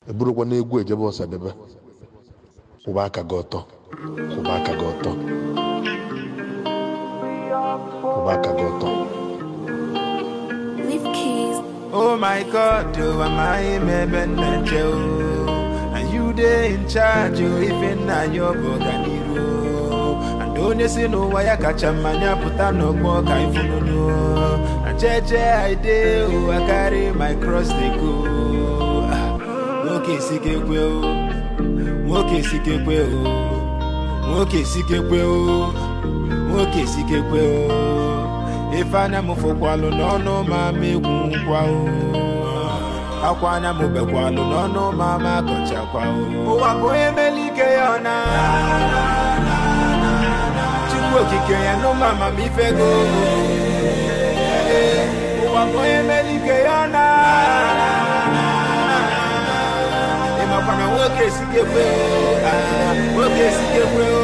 eburukwa na egwu ejebe Ọsadebe kwụba aka gị ọtọ kwụba aka gị ọtọ kwụba aka gị ọtọ. Oh my God, oh am I and you there in charge, oh even na your boganiro. And don't you see no why I catch a mania put on no more kind of no. And I did, oh I carry my cross they go. Okay, sick will, okay, sick will, okay, sick will, okay, sick will. If I am for Qualo, no, mammy, Aquana Mubequalo, no, mamma, Cochaquao. Oh, I go Emelicaona. Chihuahua, no, mamma, mi fego. Oh, I go Emelicaona. Emma, work is to get well. Work is to get well.